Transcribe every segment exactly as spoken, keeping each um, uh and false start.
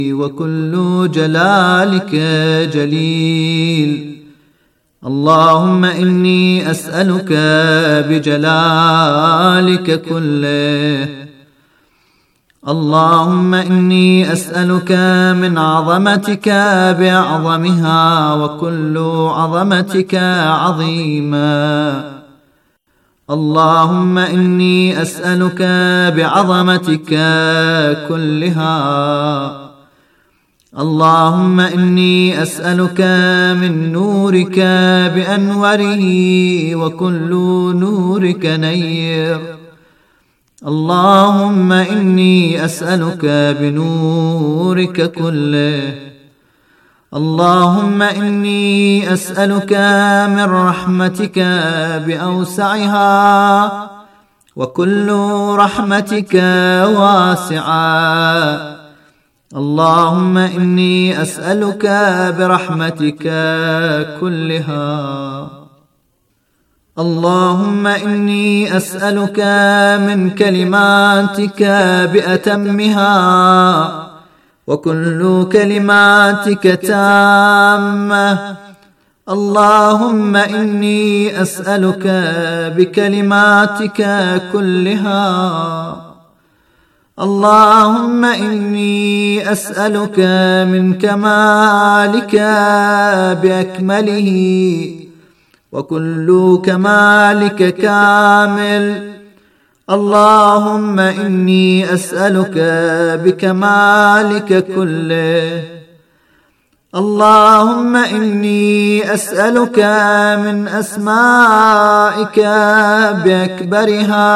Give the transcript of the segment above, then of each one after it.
وكل جلالك جليل. اللهم إني أسألك بجلالك كله. اللهم إني أسألك من عظمتك بأعظمها، وكل عظمتك عظيمة. اللهم إني أسألك بعظمتك كلها. اللهم إني أسألك من نورك بأنوره، وكل نورك نير. اللهم إني أسألك بنورك كله. اللهم إني أسألك من رحمتك بأوسعها، وكل رحمتك واسعة. اللهم إني أسألك برحمتك كلها. اللهم إني أسألك من كلماتك بأتمها، وكل كلماتك تامة. اللهم إني أسألك بكلماتك كلها. اللهم إني أسألك من كمالك بأكمله، وكل كمالك كامل. اللهم إني أسألك بكمالك كله. اللهم إني أسألك من أسمائك بأكبرها،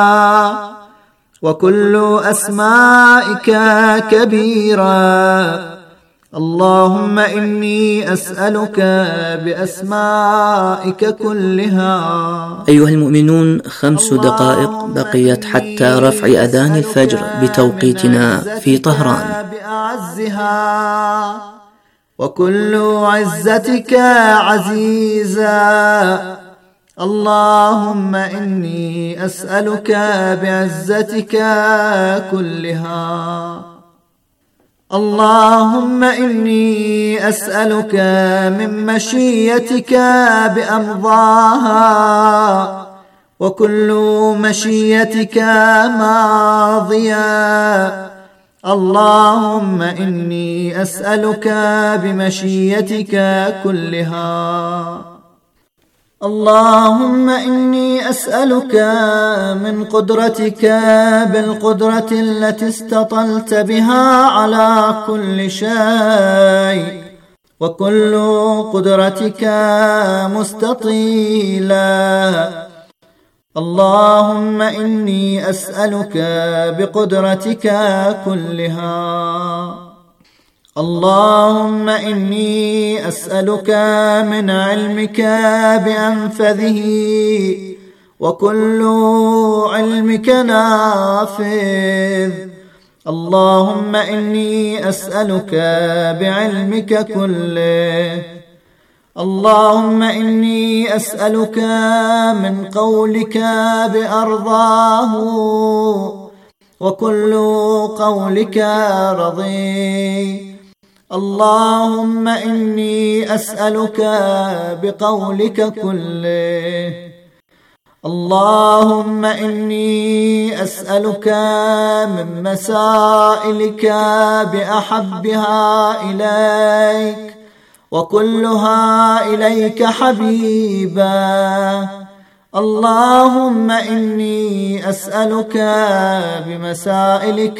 وكل أسمائك كبيرة. اللهم إني أسألك بأسمائك كلها. أيها المؤمنون، خمس دقائق بقيت حتى رفع أذان الفجر بتوقيتنا في طهران. بأعزها، وكل عزتك عزيزا. اللهم إني أسألك بعزتك كلها. اللهم إني أسألك من مشيتك بأمضاها، وكل مشيتك ماضية. اللهم إني أسألك بمشيتك كلها. اللهم إني أسألك من قدرتك بالقدرة التي استطلت بها على كل شيء، وكل قدرتك مستطيلة. اللهم إني أسألك بقدرتك كلها. اللهم إني أسألك من علمك بأنفذه، وكل علمك نافذ. اللهم إني أسألك بعلمك كله. اللهم إني أسألك من قولك بأرضاه، وكل قولك رضي. اللهم إني أسألك بقولك كله. اللهم إني أسألك من مسائلك بأحبها إليك، وكلها إليك حبيبا. اللهم إني أسألك بمسائلك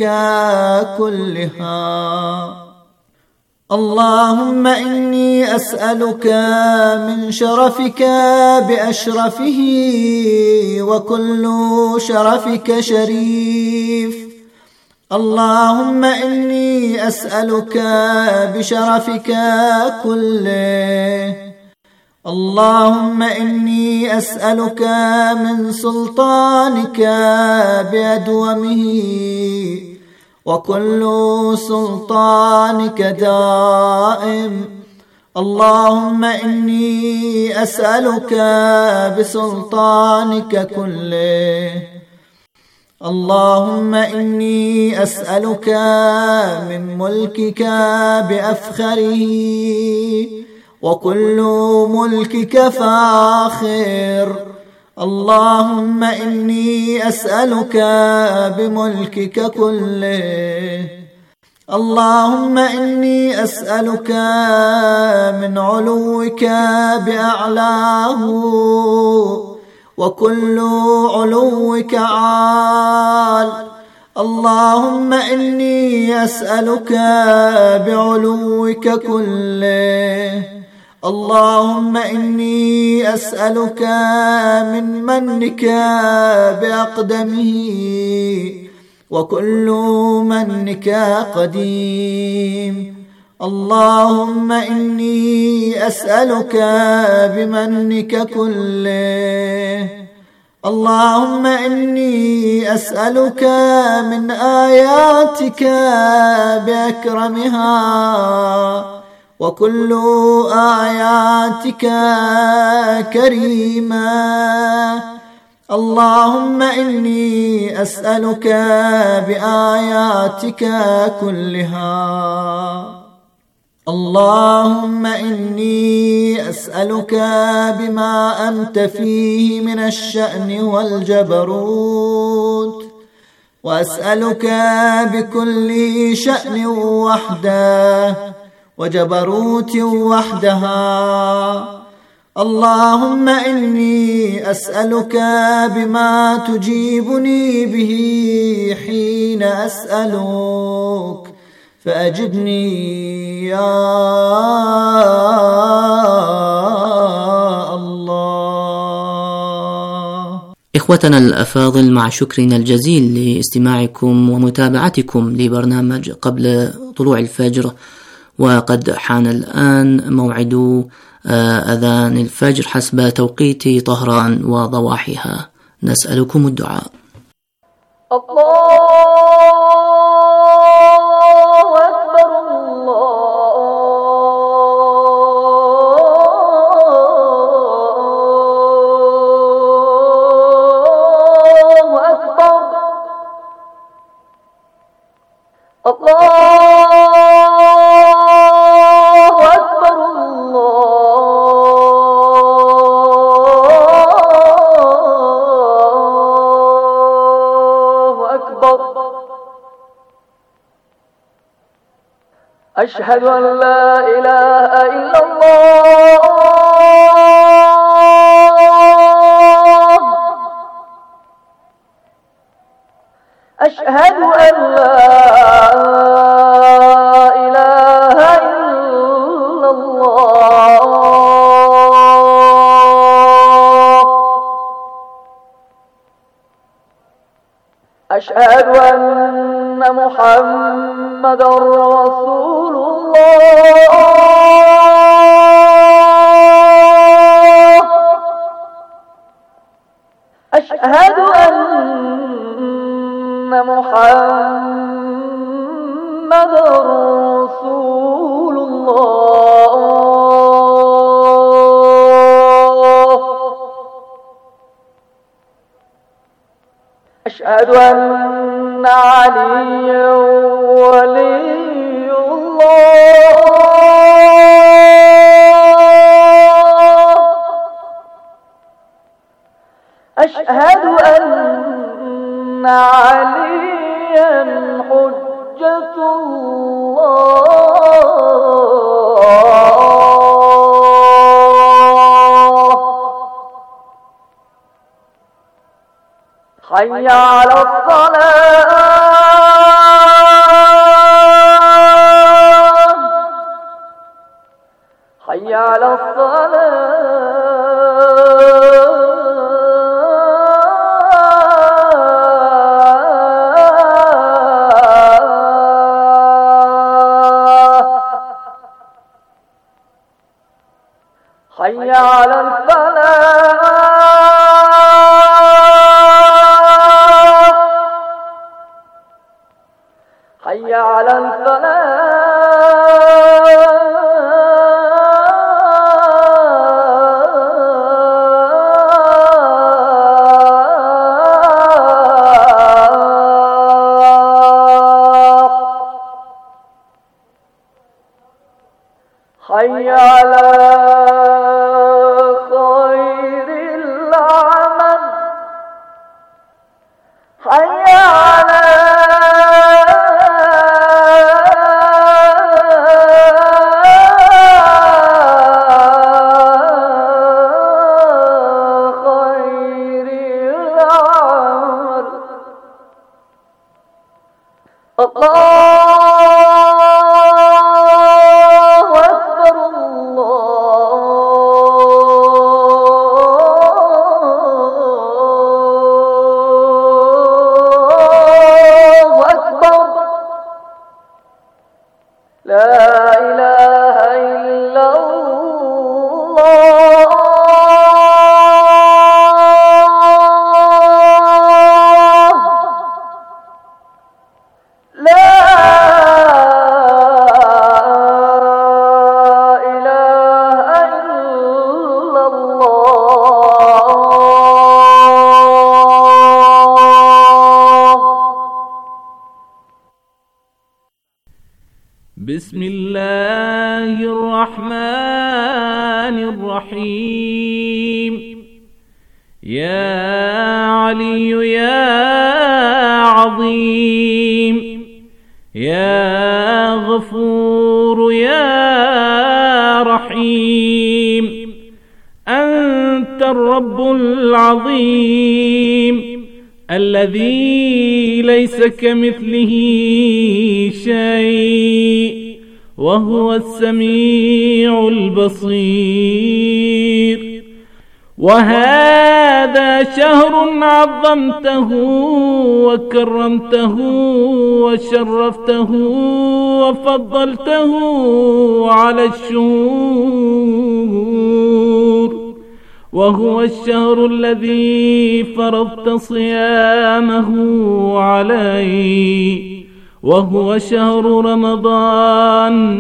كلها. اللهم إني أسألك من شرفك بأشرفه، وكل شرفك شريف. اللهم إني أسألك بشرفك كله. اللهم إني أسألك من سلطانك بأدومه، وكل سلطانك دائم. اللهم إني أسألك بسلطانك كله. اللهم إني أسألك من ملكك بأفخره، وكل ملكك فاخر. اللهم إني أسألك بملكك كله. اللهم إني أسألك من علوك بأعلاه، وكل علوك عال. اللهم إني أسألك بعلوك كله. اللهم إني أسألك من منك بأقدمه، وكل منك قديم. اللهم إني أسألك بمنك كله. اللهم إني أسألك من آياتك بأكرمها، وكل آياتك كريمة. اللهم إني أسألك بآياتك كلها. اللهم إني أسألك بما أنت فيه من الشأن والجبروت، وأسألك بكل شأن وحده وجبروت وحدها. اللهم إني أسألك بما تجيبني به حين أسألك، فأجبني يا الله. إخوتنا الأفاضل، مع شكرنا الجزيل لاستماعكم ومتابعتكم لبرنامج قبل طلوع الفجر، وقد حان الآن موعد أذان الفجر حسب توقيت طهران وضواحيها. نسألكم الدعاء. الله أكبر الله أكبر. الله أكبر الله أكبر. أشهد أن لا إله إلا الله. أشهد أن لا إله إلا الله. أشهد أن محمدًا رسول الله. أشهد أن محمدًا رسول الله. أشهد أن عليا ولي الله. أشهد أن عليا حجة الله. حي على الصلاة. حي على الصلاة. حي على الفلاح. حي على الفلاح. حي على خير العمل حي على خير العمل الله بسم الله الرحمن الرحيم. يا علي يا عظيم يا غفور يا رحيم، أنت الرب العظيم الذي ليس كمثله شيء وهو السميع البصير. وهذا شهر عظمته وكرمته وشرفته وفضلته على الشهور، وهو الشهر الذي فرضت صيامه عليه، وهو شهر رمضان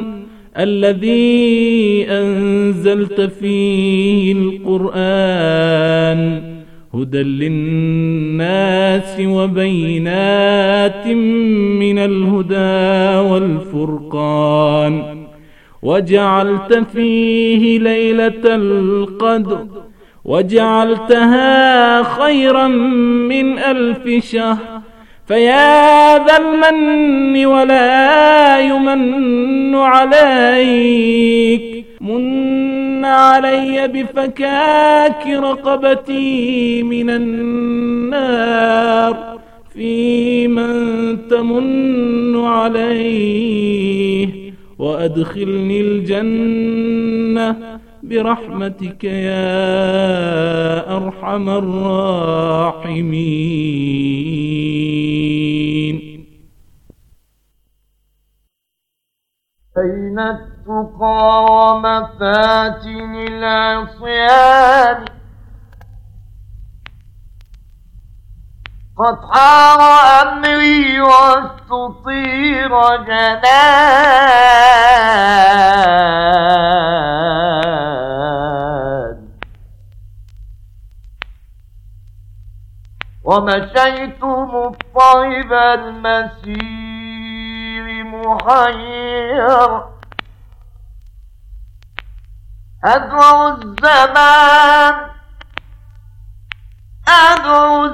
الذي أنزلت فيه القرآن هدى للناس وبينات من الهدى والفرقان، وجعلت فيه ليلة القدر وجعلتها خيرا من ألف شهر. فيا ذا المن ولا يمن عليك، من علي بفكاك رقبتي من النار في من تمن عليه، وأدخلني الجنة برحمتك يا أرحم الراحمين. بين التقى ومفاتن العصيان قد حار أمري واستطير جنان، ومشيت مضطرب المسير محير أدعو الزمان أدعو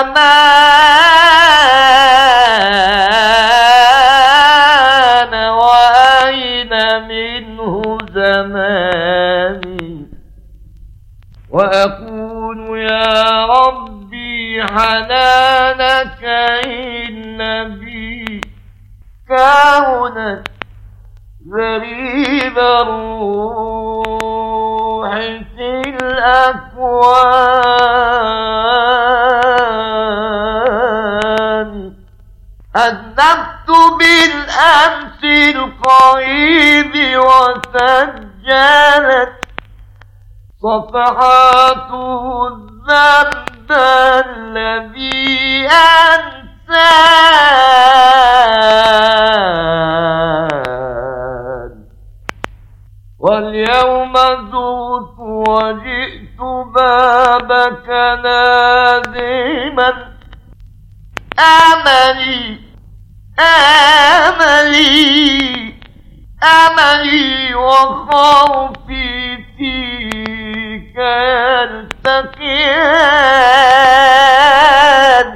الزمان وأين منه زماني، وأقول يا ربي حنانك إن بي كونت غريب الروح في الأكوان. أذنبت بالأمس القريب وسجلت صفحاته الذنب الذي أنسان، واليوم زرت وجئت بابك نادما آملي آملي أملي وخوفي فيك يلتقيان.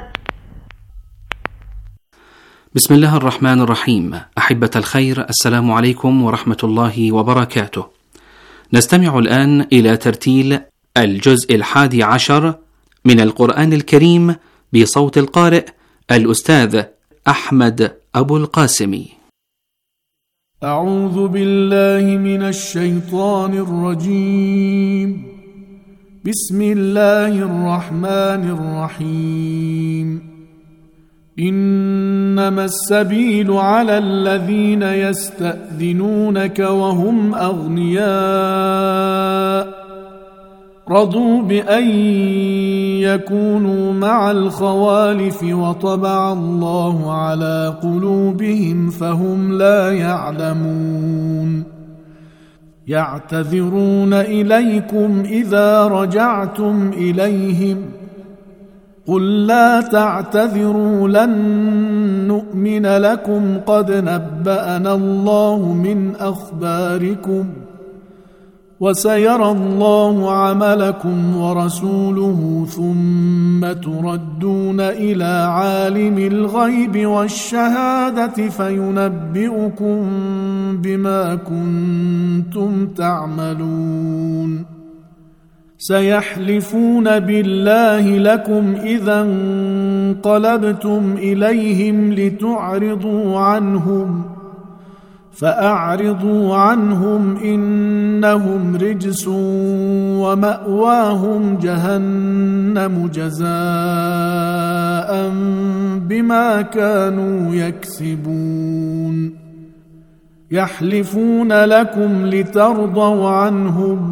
بسم الله الرحمن الرحيم. أحبة الخير، السلام عليكم ورحمة الله وبركاته. نستمع الآن إلى ترتيل الجزء الحادي عشر من القرآن الكريم بصوت القارئ الأستاذ أحمد أبو القاسم. أعوذ بالله من الشيطان الرجيم. بسم الله الرحمن الرحيم. إنما السبيل على الذين يستأذنونك وهم أغنياء رضوا بأن يكونوا مع الخوالف وطبع الله على قلوبهم فهم لا يعلمون. يعتذرون إليكم إذا رجعتم إليهم قل لا تعتذروا لن نؤمن لكم قد نبأنا الله من أخباركم وسيرى الله عملكم ورسوله ثم تردون إلى عالم الغيب والشهادة فينبئكم بما كنتم تعملون. سيحلفون بالله لكم إذا انقلبتم إليهم لتعرضوا عنهم فأعرضوا عنهم إنهم رجس ومأواهم جهنم جزاء بما كانوا يكسبون. يحلفون لكم لترضوا عنهم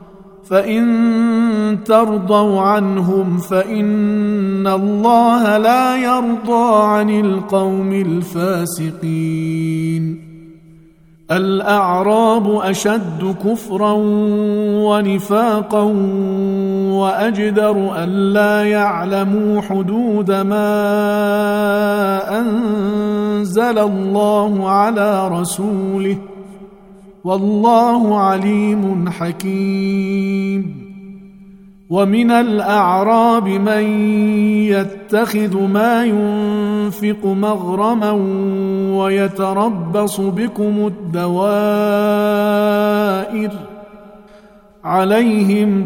فإن ترضوا عنهم فإن الله لا يرضى عن القوم الفاسقين. الأعراب أشد كفرا ونفاقا وأجدر ألا يعلموا حدود ما أنزل الله على رسوله والله عليم حكيم. ومن الأعراب من يتخذ ما ينفق مغرما ويتربص بكم الدوائر عليهم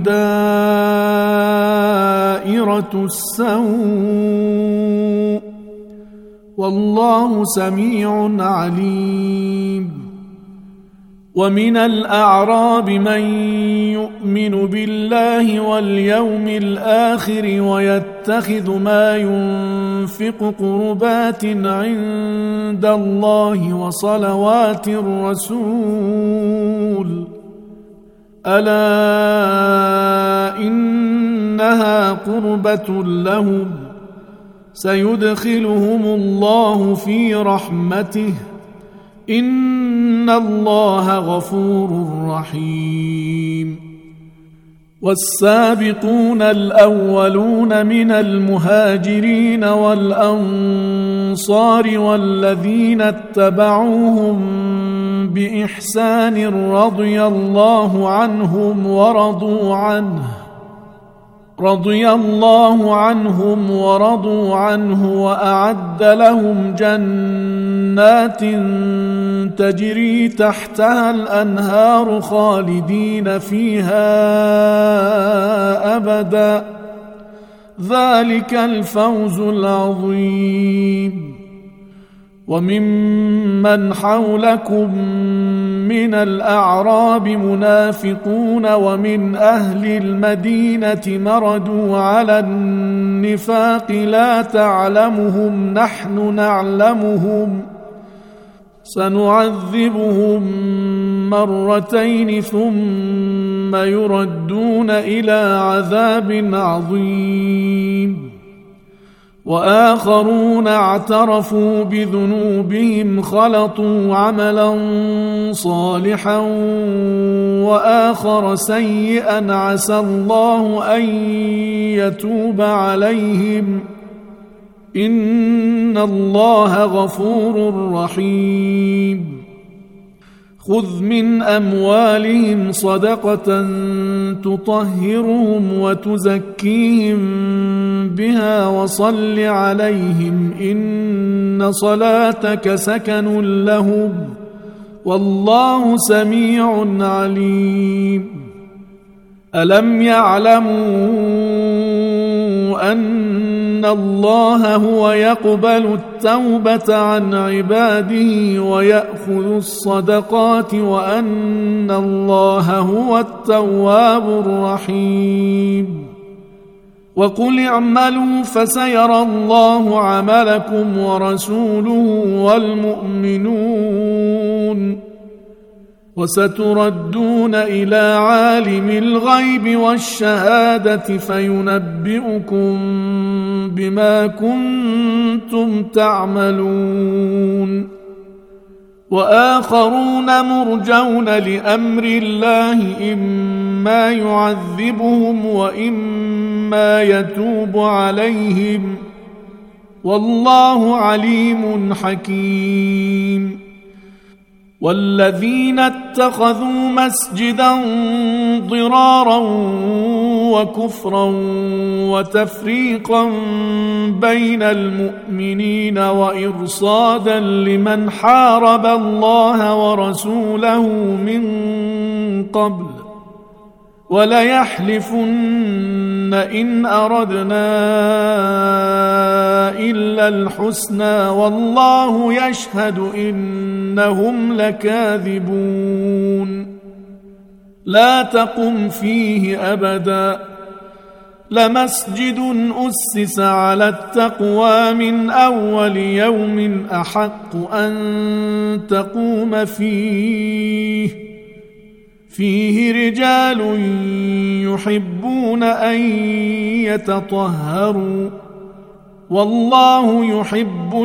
دائرة السوء والله سميع عليم. ومن الأعراب من يؤمن بالله واليوم الآخر ويتخذ ما ينفق قربات عند الله وصلوات الرسول ألا إنها قربة لهم سيدخلهم الله في رحمته إن الله غفور رحيم. والسابقون الأولون من المهاجرين والأنصار والذين اتبعوهم بإحسان رضي الله عنهم ورضوا عنه رضي الله عنهم ورضوا عنه وأعد لهم جنات تجري تحتها الأنهار خالدين فيها أبدا ذلك الفوز العظيم. وممن حولكم من الأعراب منافقون ومن أهل المدينة مردوا على النفاق لا تعلمهم نحن نعلمهم سنعذبهم مرتين ثم يردون إلى عذاب عظيم. وآخرون اعترفوا بذنوبهم خلطوا عملا صالحا وآخر سيئا عسى الله أن يتوب عليهم إن الله غفور رحيم. خذ من أموالهم صدقة تطهرهم وتزكيهم بها وصل عليهم إن صلاتك سكن لهم والله سميع عليم. ألم يعلموا أن الله هو يقبل التوبة عن عباده ويأخذ الصدقات وأن الله هو التواب الرحيم. وقل اعملوا فسيرى الله عملكم ورسوله والمؤمنون وستردون إلى عالم الغيب والشهادة فينبئكم بما كنتم تعملون. وآخرون مرجون لأمر الله إما يعذبهم وإما يتوب عليهم والله عليم حكيم. والذين اتخذوا مسجدا ضرارا وكفرا وتفريقا بين المؤمنين وإرصادا لمن حارب الله ورسوله من قبل وليحلفن إن أردنا إلا الحسنى والله يشهد إنهم لكاذبون. لا تقم فيه أبدا لمسجد أسس على التقوى من أول يوم أحق أن تقوم فيه فيه رجال يحبون أن يتطهروا والله يحب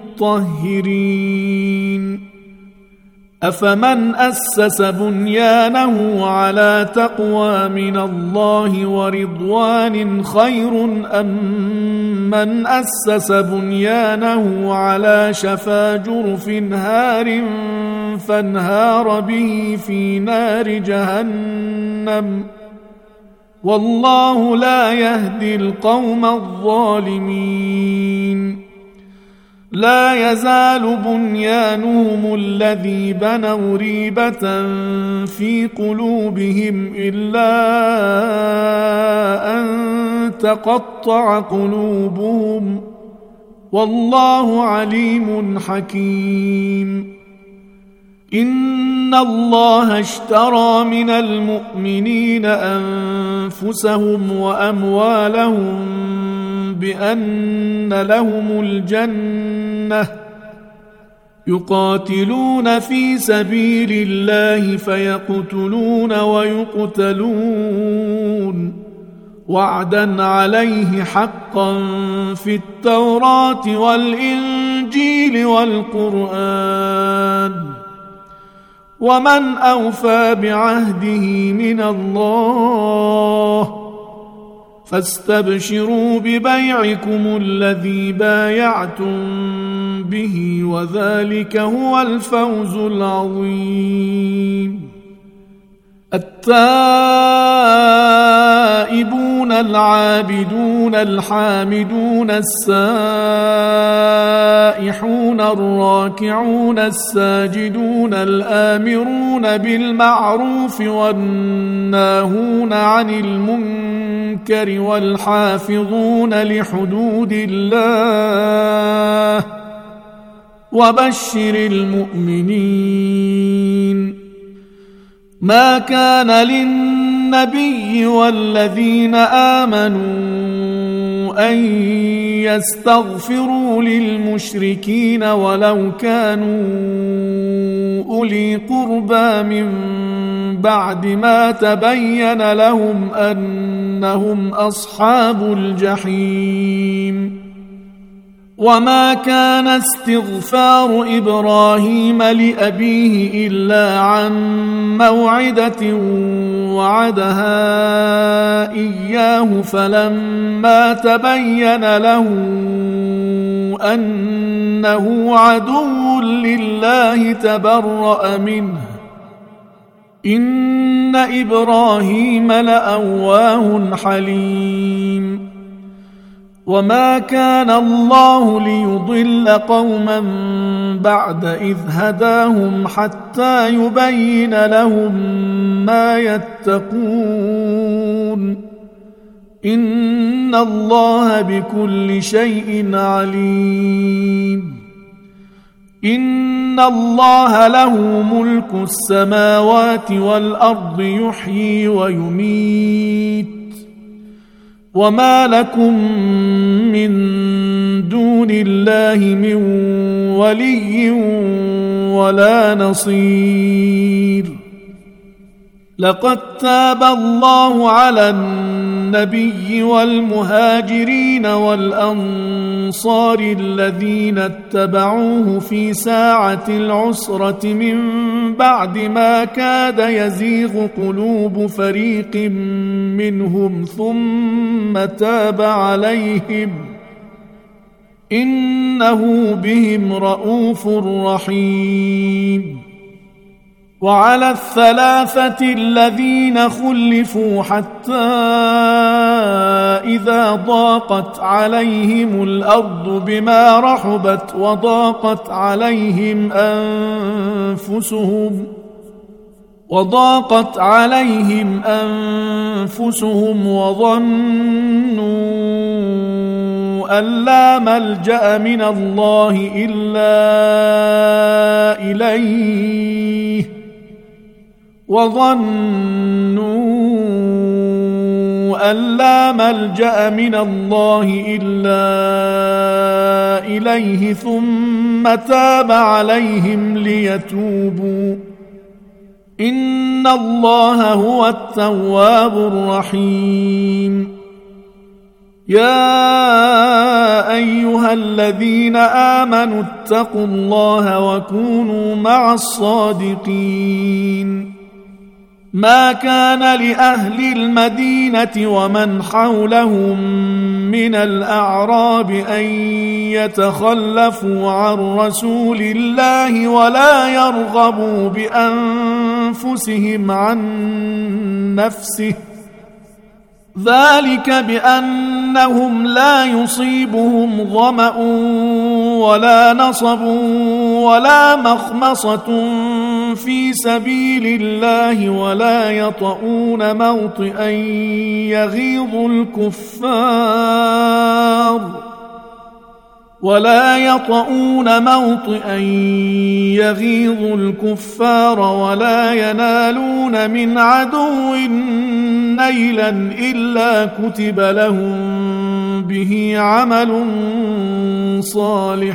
المطهرين. أفمن أسس بنيانه على تقوى من الله ورضوان خير أم من أسس بنيانه على شفا جرف هار فانهار به في نار جهنم والله لا يهدي القوم الظالمين. لا يزال بنيانهم الذي بنوا ريبة في قلوبهم إلا أن تقطع قلوبهم والله عليم حكيم. إن الله اشترى من المؤمنين أنفسهم وأموالهم بأن لهم الجنة يقاتلون في سبيل الله فيقتلون ويقتلون وعدا عليه حقا في التوراة والإنجيل والقرآن ومن أوفى بعهده من الله فاستبشروا ببيعكم الذي بايعتم به وذلك هو الفوز العظيم. التائبون العابدون الحامدون السائحون الراكعون الساجدون الآمرون بالمعروف والناهون عن المنكر والحافظون لحدود الله وبشر المؤمنين. ما كان للنبي والذين آمنوا أن يستغفروا للمشركين ولو كانوا أولي قربى من بعد ما تبين لهم أنهم أصحاب الجحيم. وما كان استغفار إبراهيم لأبيه إلا عن موعدة وعدها إياه فلما تبين له أنه عدو لله تبرأ منه إن إبراهيم لأواه حليم وما كان الله ليضل قوما بعد إذ هداهم حتى يبين لهم ما يتقون إن الله بكل شيء عليم إن الله له ملك السماوات والأرض يحيي ويميت وما لكم من دون الله من ولي ولا نصير لقد تاب الله على النبي والمهاجرين والأنصار الذين اتبعوه في ساعة العسرة من بعد ما كاد يزيغ قلوب فريق منهم ثم تاب عليهم إنه بهم رءوف رحيم وعلى الثلاثة الذين خلفوا حتى إذا ضاقت عليهم الأرض بما رحبت وضاقت عليهم أنفسهم وضاقت عليهم أنفسهم وظنوا أن لا ملجأ من الله إلا إليه وظنوا أن لا ملجأ من الله إلا إليه ثم تاب عليهم ليتوبوا إن الله هو التواب الرحيم يا أيها الذين آمنوا اتقوا الله وكونوا مع الصادقين ما كان لأهل المدينة ومن حولهم من الأعراب أن يتخلفوا عن رسول الله ولا يرغبوا بأنفسهم عن نفسه ذلك بأنهم لا يصيبهم ظمأ ولا نصب ولا مخمصة في سبيل الله ولا يطؤون موطئا يغيظ الكفار ولا يطؤون موطئا يغيظ الكفار ولا ينالون من عدو نيلا إلا كتب لهم به عمل صالح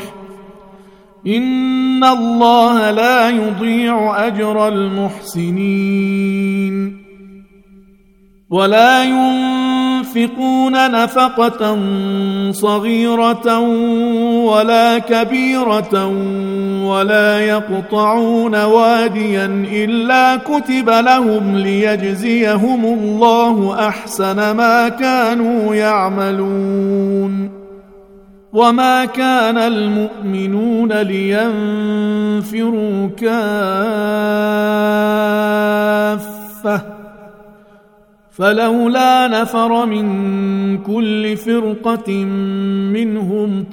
إن الله لا يضيع أجر المحسنين ولا ينفقون نفقة صغيرة ولا كبيرة ولا يقطعون واديا إلا كتب لهم ليجزيهم الله أحسن ما كانوا يعملون وما كان المؤمنون لينفروا كافة فلولا نفر من كل فرقة منهم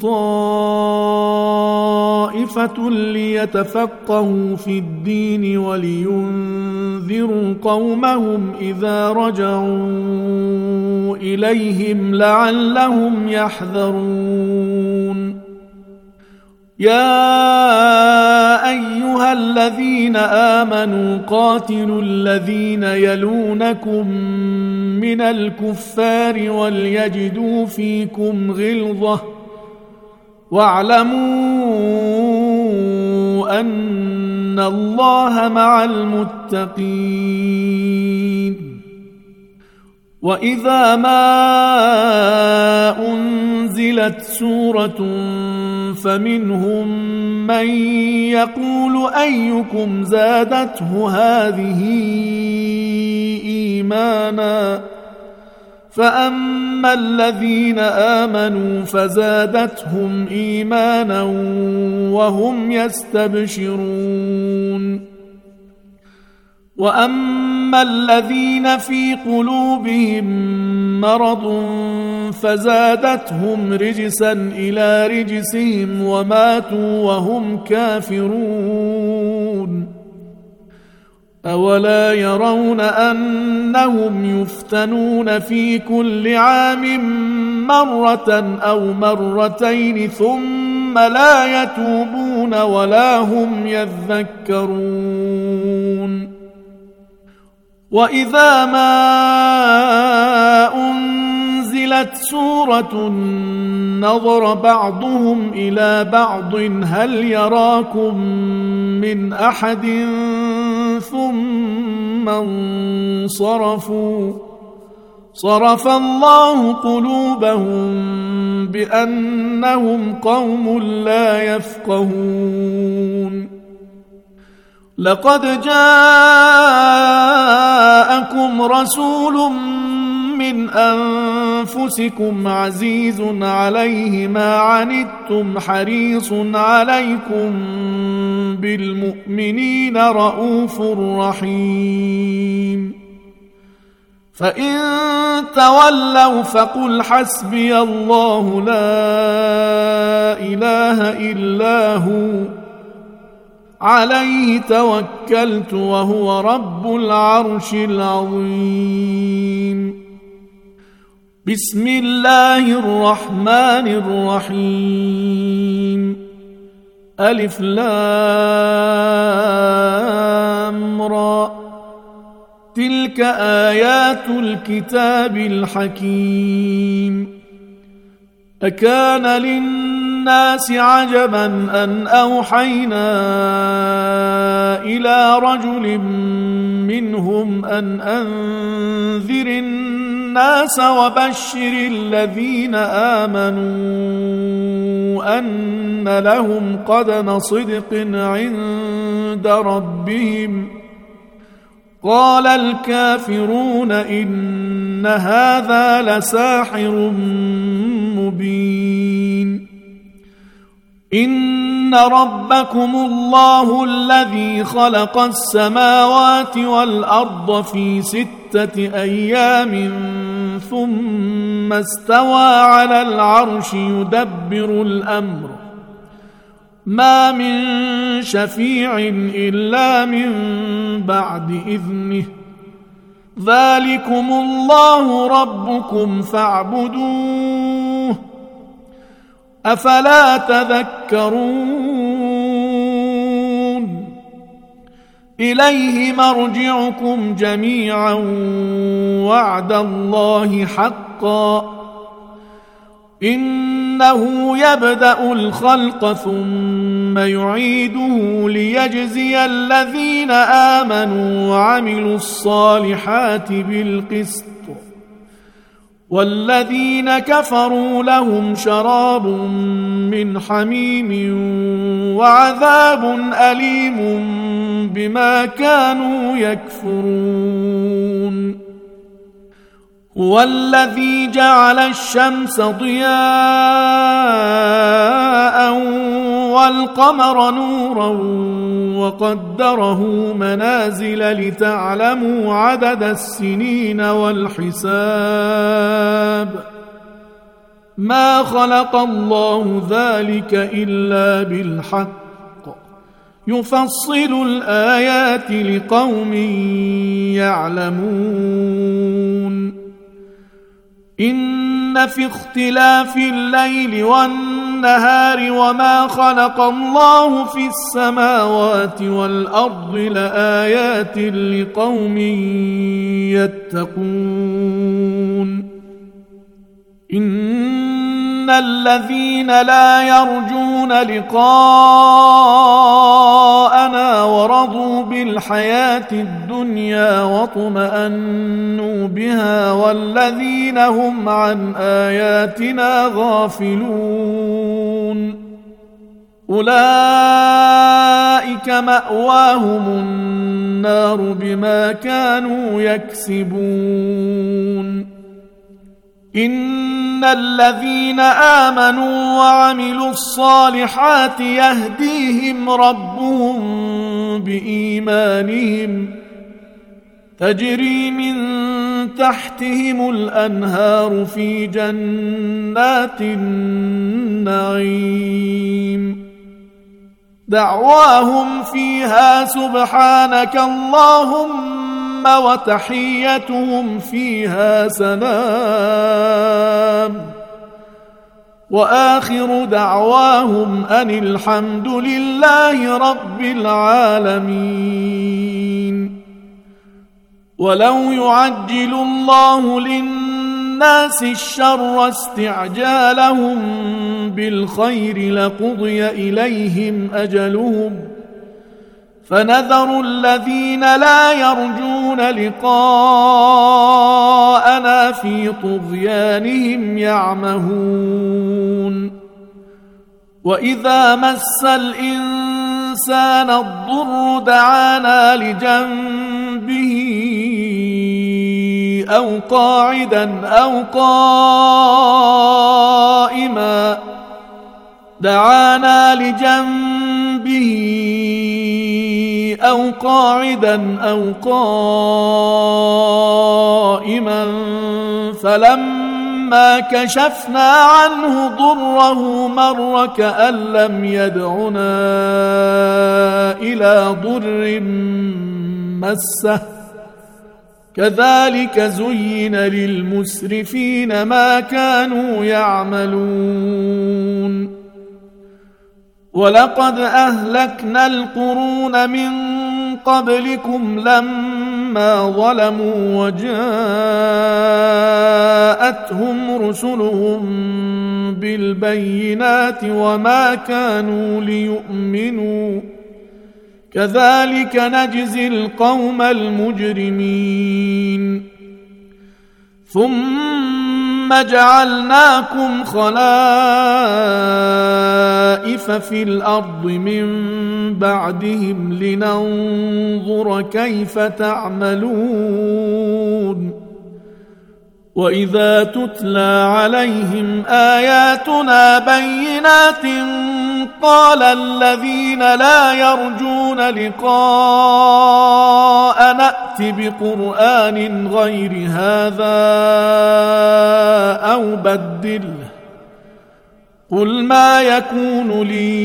طائفة ليتفقهوا في الدين ولينذروا قومهم إذا رجعوا إليهم لعلهم يحذرون يا أيها الذين آمنوا قاتلوا الذين يلونكم من الكفار وليجدوا فيكم غلظة واعلموا أن الله مع المتقين وإذا ما أنزلت سورة فمنهم من يقول أيكم زادته هذه إيمانا فأما الذين آمنوا فزادتهم إيمانا وهم يستبشرون وأما الذين في قلوبهم مرض فزادتهم رجسا إلى رجسهم وماتوا وهم كافرون أولا يرون أنهم يفتنون في كل عام مرة أو مرتين ثم لا يتوبون ولا هم يذكرون وإذا ما أنزلت سورة نظر بعضهم إلى بعض هل يراكم من أحد ثم انصرفوا صرف الله قلوبهم بأنهم قوم لا يفقهون لقد جاءكم رسول من أنفسكم عزيز عليه ما عنتم حريص عليكم بالمؤمنين رؤوف رحيم فإن تولوا فقل حسبي الله لا إله إلا هو عليه توكلت وهو رب العرش العظيم بسم الله الرحمن الرحيم ألف لام را تلك آيات الكتاب الحكيم أكان للناس عجبا أن أوحينا إلى رجل منهم أن أنذر الناس وبشر الذين آمنوا أن لهم قدم صدق عند ربهم قال الكافرون إن هذا لساحر مبين إن ربكم الله الذي خلق السماوات والأرض في ستة أيام ثم استوى على العرش يدبر الأمر ما من شفيع إلا من بعد إذنه ذلكم الله ربكم فاعبدوه أفلا تذكرون إليه مرجعكم جميعا وعد الله حقا إنه يبدأ الخلق ثم يعيده ليجزي الذين آمنوا وعملوا الصالحات بالقسط والذين كفروا لهم شراب من حميم وعذاب أليم بما كانوا يكفرون هو الذي جعل الشمس ضياء والقمر نورا وقدره منازل لتعلموا عدد السنين والحساب ما خلق الله ذلك إلا بالحق يفصل الآيات لقوم يعلمون إن في اختلاف الليل والنهار وما خلق الله في السماوات والأرض لآيات لقوم يتقون إن الذين لا يرجون لقاءنا ورضوا بالحياة الدنيا واطمأنوا بها والذين هم عن آياتنا غافلون أولئك مأواهم النار بما كانوا يكسبون إن الذين آمنوا وعملوا الصالحات يهديهم ربهم بإيمانهم تجري من تحتهم الأنهار في جنات النعيم دعواهم فيها سبحانك اللهم وتحيتهم فيها سلام وآخر دعواهم أن الحمد لله رب العالمين. ولو يعجل الله للناس الشر استعجالهم بالخير لقضي إليهم أجلهم فنذر الذين لا يرجون لقاءنا في طغيانهم يعمهون. وإذا مس الإنسان الضر دعانا لجنبه أو قاعدا أو قائما دعانا لجنبه أو قاعدا أو قائما فلما كشفنا عنه ضره مر كأن لم يدعنا إلى ضر مسه كذلك زين للمسرفين ما كانوا يعملون. ولقد أهلكنا القرون من قبلكم لما ظلموا وجاءتهم رسلهم بالبينات وما كانوا ليؤمنوا كذلك نجزي القوم المجرمين. ثم جعلناكم خلائف في الأرض من بعدهم لننظر كيف تعملون. وإذا تتلى عليهم آياتنا بينات قال الذين لا يرجون لقاء نأت بقرآن غير هذا أو بدله قل ما يكون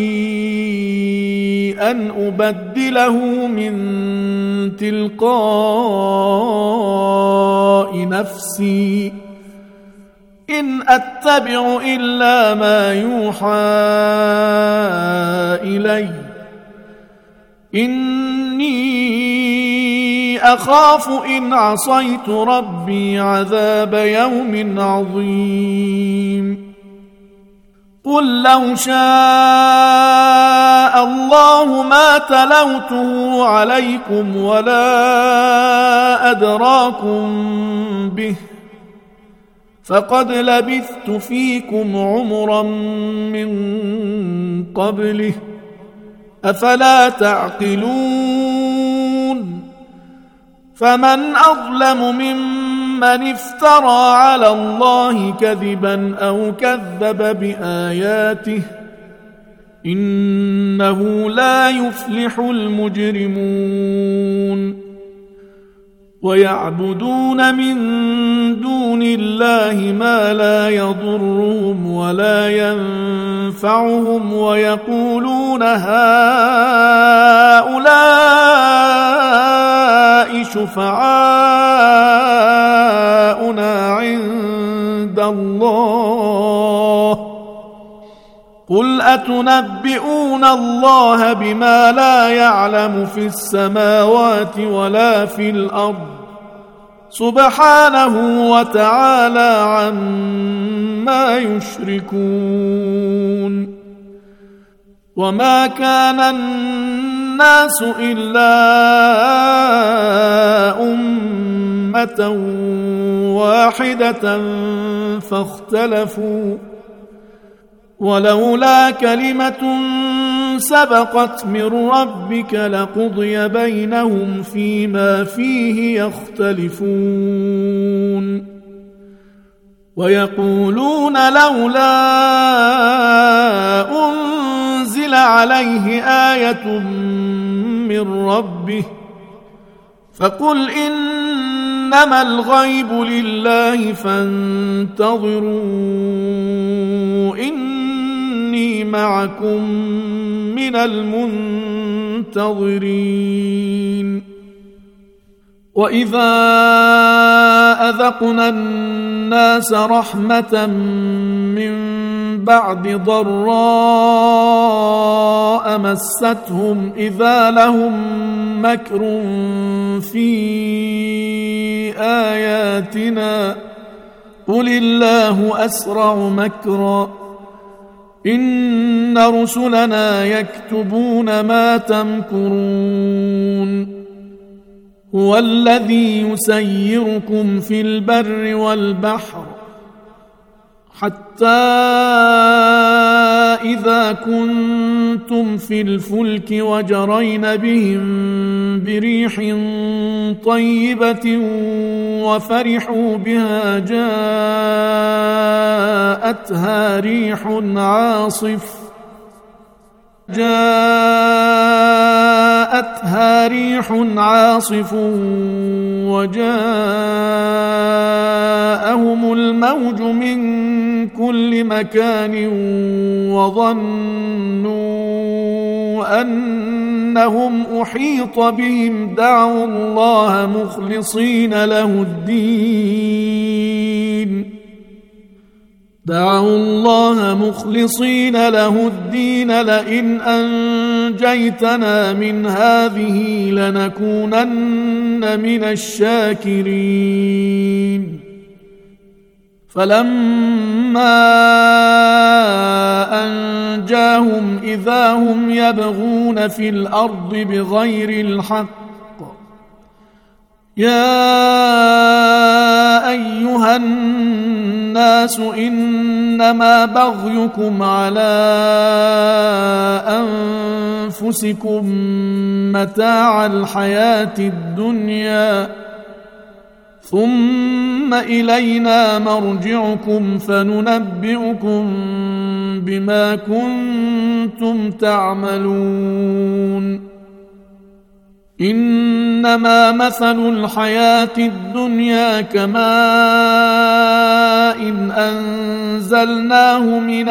لي أن أبدله من تلقاء نفسي إن أتبع إلا ما يوحى إلي إني أخاف إن عصيت ربي عذاب يوم عظيم. قل لو شاء الله ما تلوته عليكم ولا أدراكم به فقد لبثت فيكم عمرا من قبله أفلا تعقلون. فمن أظلم ممن افترى على الله كذبا أو كذب بآياته إنه لا يفلح المجرمون. ويعبدون من دون الله ما لا يضرهم ولا ينفعهم ويقولون هؤلاء شفعاؤنا عند الله قل أتنبئون الله بما لا يعلم في السماوات ولا في الأرض سبحانه وتعالى عما يشركون. وما كان الناس إلا أمة واحدة فاختلفوا ولولا كلمة سبقت من ربك لقضي بينهم فيما فيه يختلفون. ويقولون لولا أنزل عليه آية من ربه فقل إن إنما الغيب لله فانتظروا إني معكم من المنتظرين. وإذا أذقنا الناس رحمة من بعد ضراء مستهم إذا لهم مكر في آياتنا قل الله أسرع مكرا إن رسلنا يكتبون ما تمكرون. هو الذي يسيركم في البر والبحر حتى إذا كنتم في الفلك وجرين بهم بريح طيبة وفرحوا بها جاءتها ريح عاصف جاءتها ريح عاصف وجاءهم الموج من كل مكان وظنوا أنهم أحيط بهم دعوا الله مخلصين له الدين دعوا الله مخلصين له الدين لئن أنجيتنا من هذه لنكونن من الشاكرين. فلما أنجاهم إذا هم يبغون في الأرض بغير الحق يا أيها الناس إنما بغيكم على أنفسكم متاع الحياة الدنيا ثم إلينا مرجعكم فننبئكم بما كنتم تعملون. إنما مثل الحياة الدنيا كماء إن أنزلناه من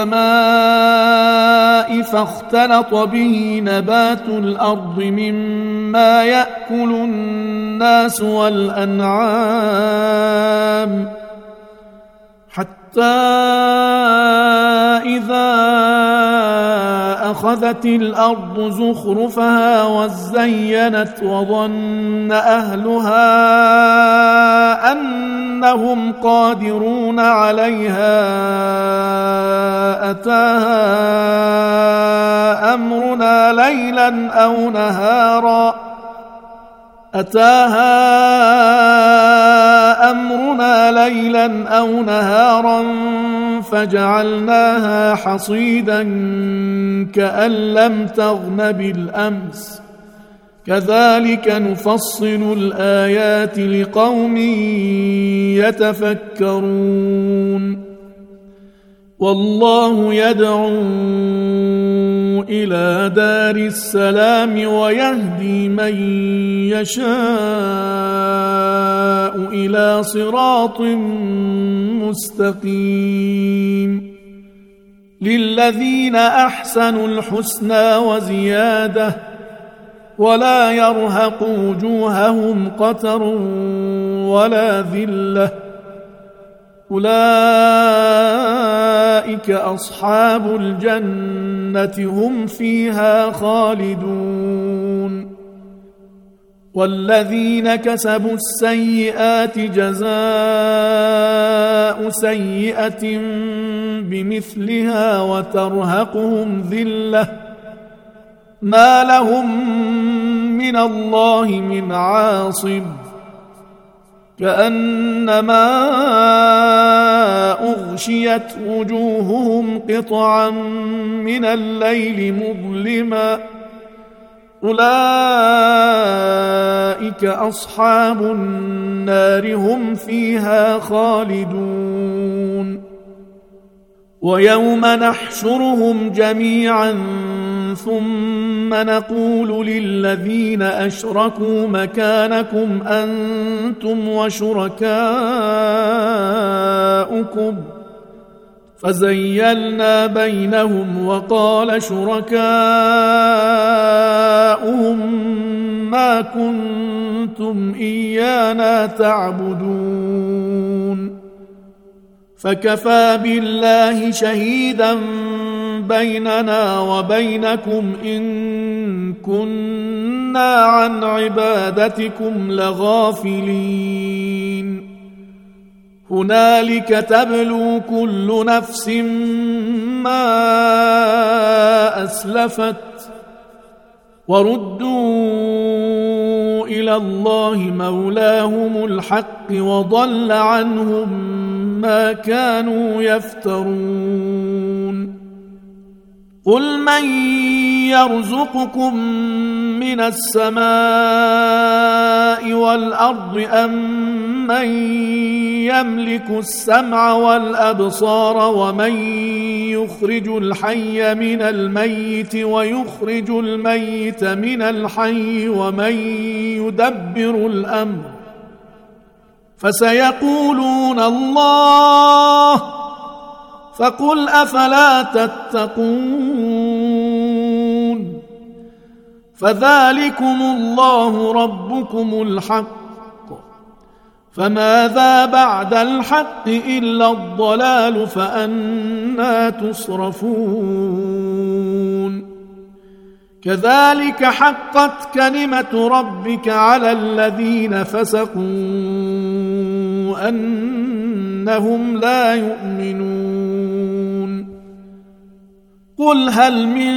السماء فاختلط به نبات الأرض مما يأكل الناس والأنعام حتى إذا أخذت الأرض زخرفها وزينت وظن أهلها أنهم قادرون عليها أتاها أمرنا ليلا أو نهارا أتاها أمرنا ليلا أو نهارا فجعلناها حصيدا كأن لم تغن بالأمس كذلك نفصل الآيات لقوم يتفكرون. والله يدعو إلى دار السلام ويهدي من يشاء إلى صراط مستقيم. للذين أحسنوا الحسنى وزيادة ولا يرهق وجوههم قتر ولا ذلة أولئك أصحاب الجنة هم فيها خالدون. والذين كسبوا السيئات جزاء سيئة بمثلها وترهقهم ذلة ما لهم من الله من عاصم كأنما أغشيت وجوههم قطعا من الليل مظلما أولئك أصحاب النار هم فيها خالدون. ويوم نحشرهم جميعا ثم نقول للذين أشركوا مكانكم أنتم وشركاؤكم فزيلنا بينهم وقال شركاؤهم ما كنتم إيانا تعبدون فكفى بالله شهيدا بيننا وبينكم إن كنا عن عبادتكم لغافلين هنالك تبلو كل نفس ما أسلفت وردوا إلى الله مولاهم الحق وضل عنهم ما كانوا يفترون قل من يرزقكم من السماء والأرض أم من يملك السمع والأبصار ومن يخرج الحي من الميت ويخرج الميت من الحي ومن يدبر الأمر فسيقولون الله فقل أفلا تتقون فذلكم الله ربكم الحق فماذا بعد الحق إلا الضلال فأنى تصرفون كذلك حقت كلمة ربك على الذين فسقوا أنهم لا يؤمنون قل هل من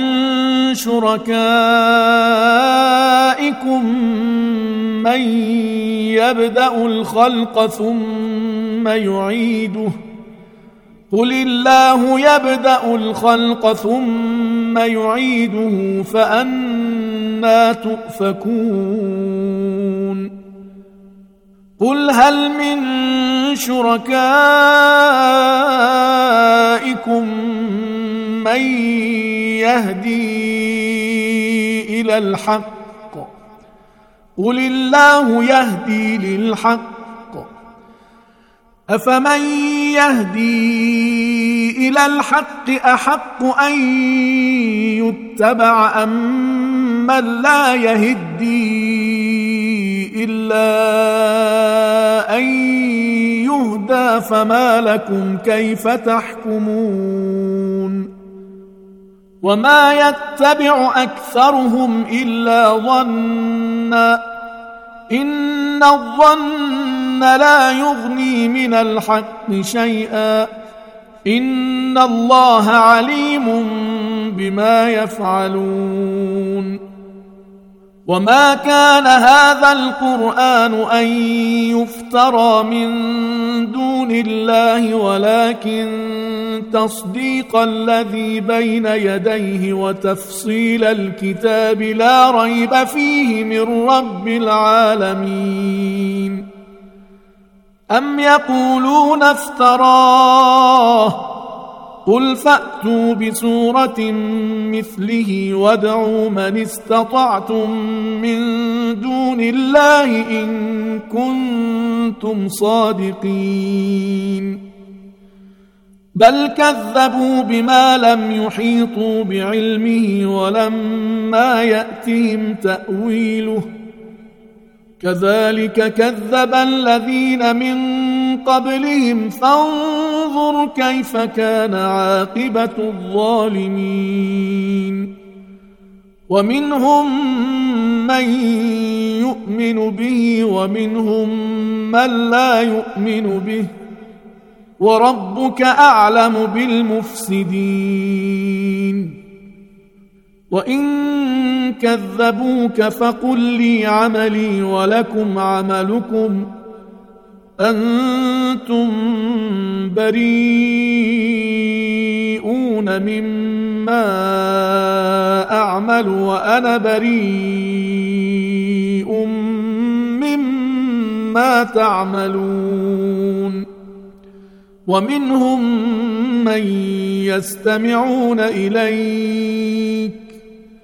شركائكم من يبدأ الخلق ثم يعيده قل الله يبدأ الخلق ثم يعيده فأنى تؤفكون قل هل من شركائكم من يهدي إلى الحق قل الله يهدي للحق أفمن يهدي إلى الحق أحق أن يتبع أم من لا يهدي إلا أن يهدى فما لكم كيف تحكمون وما يتبع أكثرهم إلا ظنا إن الظن لا يغني من الحق شيئا إن الله عليم بما يفعلون وما كان هذا القرآن أن يفترى من دون الله ولكن تصديق الذي بين يديه وتفصيل الكتاب لا ريب فيه من رب العالمين أم يقولون افتراه قل فأتوا بسورة مثله وادعوا من استطعتم من دون الله إن كنتم صادقين بل كذبوا بما لم يحيطوا بعلمه ولما يأتهم تأويله كذلك كذب الذين من قبلهم فانظر كيف كان عاقبة الظالمين ومنهم من يؤمن به ومنهم من لا يؤمن به وربك أعلم بالمفسدين وإن كذبوك فقل لي عملي ولكم عملكم أنتم بريئون مما أعمل وأنا بريء مما تعملون ومنهم من يستمعون إليك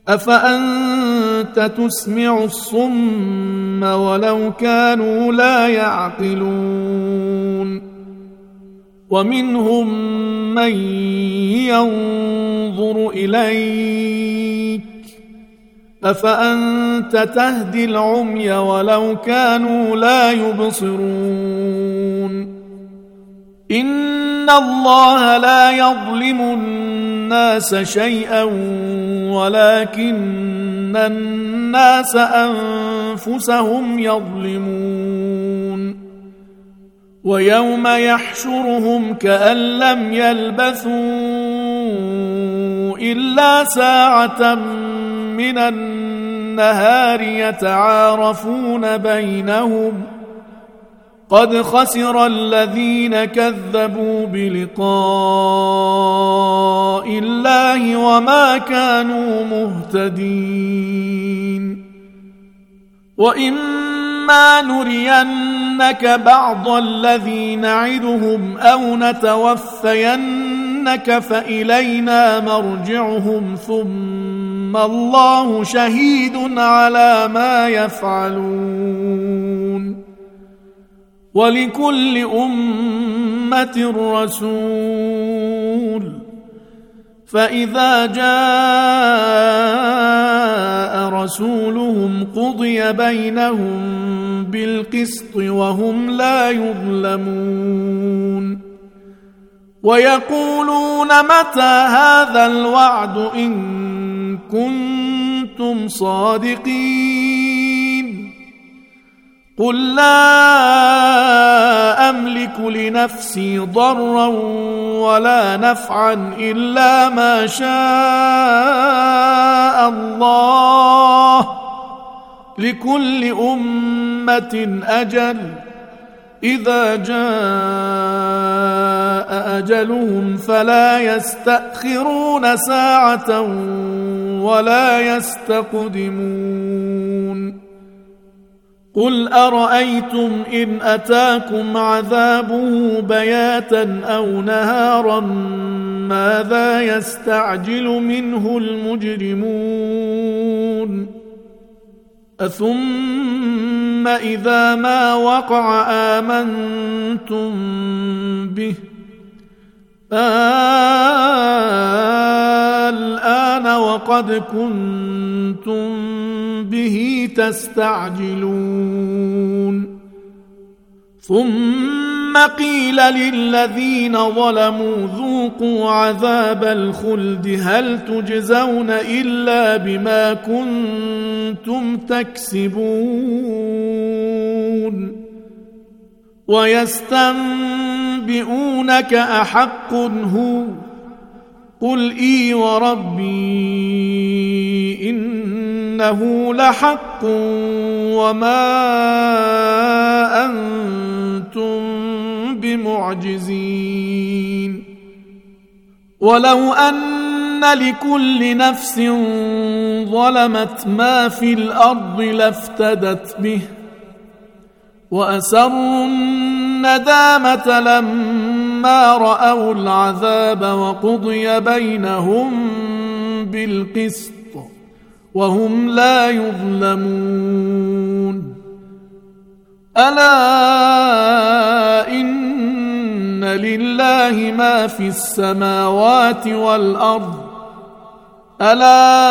أفأنت تسمع الصم ولو كانوا لا يعقلون ومنهم من ينظر إليك أفأنت تهدي العمي ولو كانوا لا يبصرون إن الله لا يظلم الناس شيئا ولكن الناس أنفسهم يظلمون ويوم يحشرهم كأن لم يلبثوا إلا ساعة من النهار يتعارفون بينهم قد خسر الذين كذبوا بلقاء الله وما كانوا مهتدين وإما نرينك بعض الذي نعدهم أو نتوفينك فإلينا مرجعهم ثم الله شهيد على ما يفعلون ولكل أمة رسول فإذا جاء رسولهم قضي بينهم بالقسط وهم لا يظلمون ويقولون متى هذا الوعد إن كنتم صادقين قل لا أملك لنفسي ضرا ولا نفعا إلا ما شاء الله لكل أمة أجل إذا جاء أجلهم فلا يستأخرون ساعة ولا يستقدمون قل أرأيتم إن أتاكم عذابه بياتا أو نهارا ماذا يستعجل منه المجرمون أثم إذا ما وقع آمنتم به الآن وقد كنتم به تستعجلون ثم قيل للذين ظلموا ذوقوا عذاب الخلد هل تجزون إلا بما كنتم تكسبون ويستنبئونك أحق هو قل إي وربي إنه لحق وما أنتم بمعجزين ولو أن لكل نفس ظلمت ما في الأرض لافتدت به وأسروا الندامة لما رأوا العذاب وقضي بينهم بالقسط وهم لا يظلمون ألا إن لله ما في السماوات والأرض ألا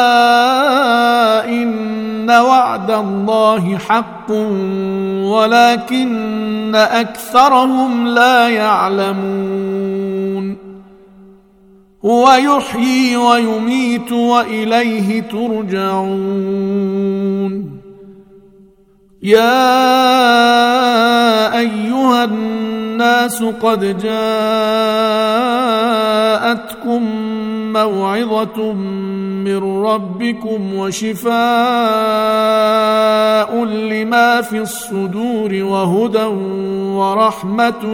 إن وعد الله حق ولكن أكثرهم لا يعلمون هو يحيي ويميت وإليه ترجعون يا أيها الناس قد جاءتكم موعظة من ربكم وشفاء لما في الصدور وهدى ورحمة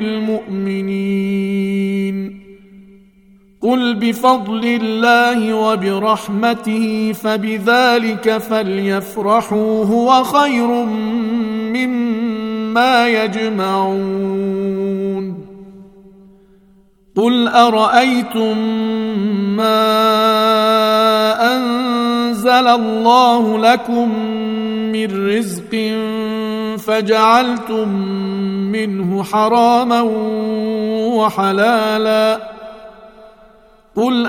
للمؤمنين قل بفضل الله وبرحمته فبذلك فليفرحوا هو خير مما يجمعون قل أرأيتم ما أنزل أنزل الله لكم من رزق فجعلتم منه حراما وحلالا قل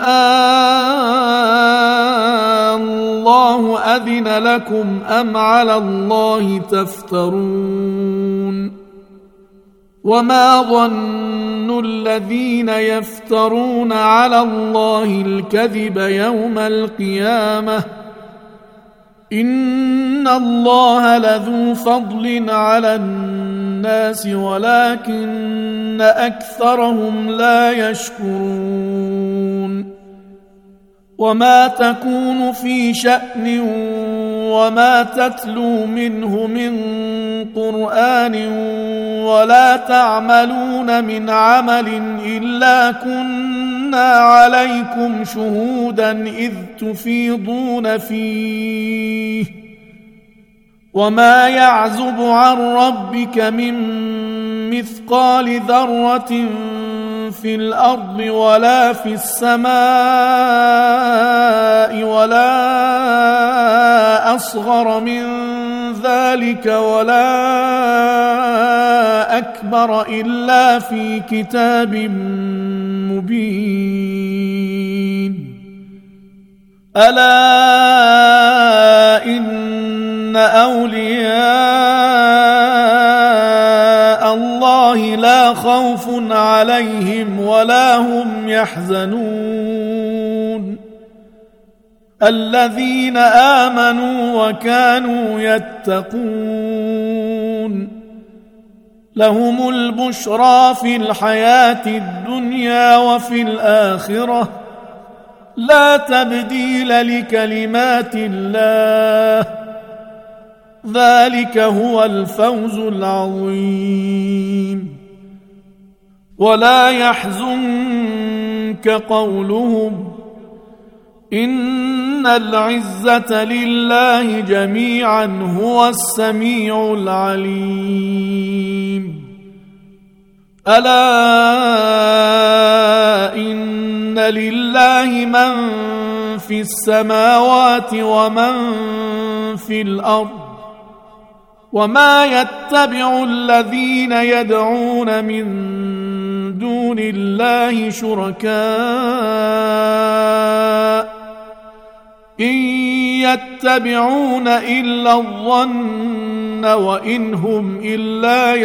آه الله أذن لكم أم على الله تفترون وما ظن الذين يفترون على الله الكذب يوم القيامة إن الله لذو فضل على الناس ولكن أكثرهم لا يشكرون وما تكون في شأن وما تتلو منه من قرآن ولا تعملون من عمل إلا كنا عليكم شهودا إذ تفيضون فيه وما يعزب عن ربك من مثقال ذرة في الأرض ولا في السماء ولا أصغر من ذلك ولا أكبر إلا في كتاب مبين ألا إن أولياء الله لا خوف عليهم ولا هم يحزنون الذين آمنوا وكانوا يتقون لهم البشرى في الحياة الدنيا وفي الآخرة لا تبديل لكلمات الله ذلك هو الفوز العظيم ولا يحزنك قولهم إن العزة لله جميعا هو السميع العليم ألا إن لله من في السماوات ومن في الأرض وما يتبع الذين يدعون من دون الله شركاء إن يتبعون إلا الظن وإن هم إلا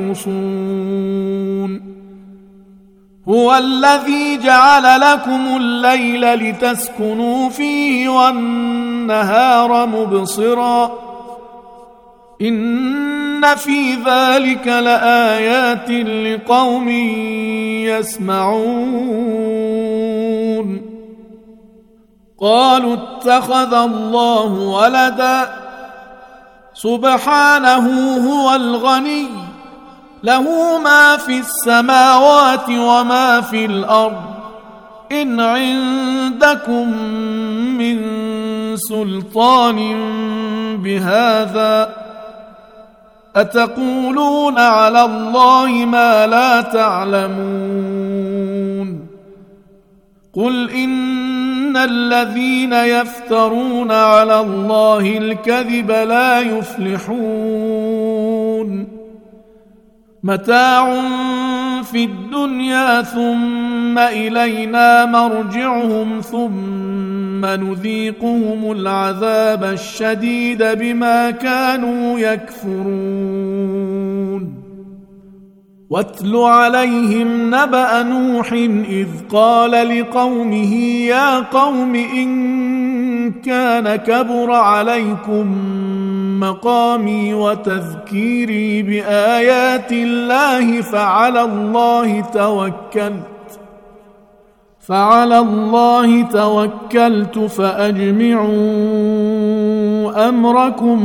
يخرصون هو الذي جعل لكم الليل لتسكنوا فيه والنهار مبصرا إن في ذلك لآيات لقوم يسمعون قالوا اتخذ الله ولدا سبحانه هو الغني له ما في السماوات وما في الأرض إن عندكم من سلطان بهذا أتقولون على الله ما لا تعلمون قل إن الذين يفترون على الله الكذب لا يفلحون متاع في الدنيا ثم إلينا مرجعهم ثم نذيقهم العذاب الشديد بما كانوا يكفرون واتل عليهم نبأ نوح إذ قال لقومه يا قوم إن كان كبر عليكم مقامي وتذكيري بآيات الله فعلى الله توكلت فعلى الله توكلت فأجمعوا أمركم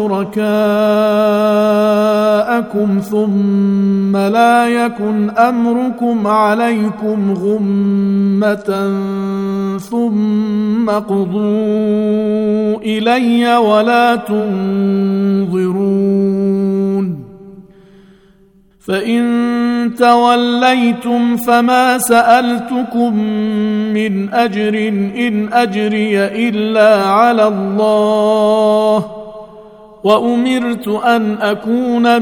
وشركاءكم ثم لا يكن أمركم عليكم غمة ثم قضوا إلي ولا تنظرون فإن توليتم فما سألتكم من أجر إن أجري إلا على الله وأمرت أن أكون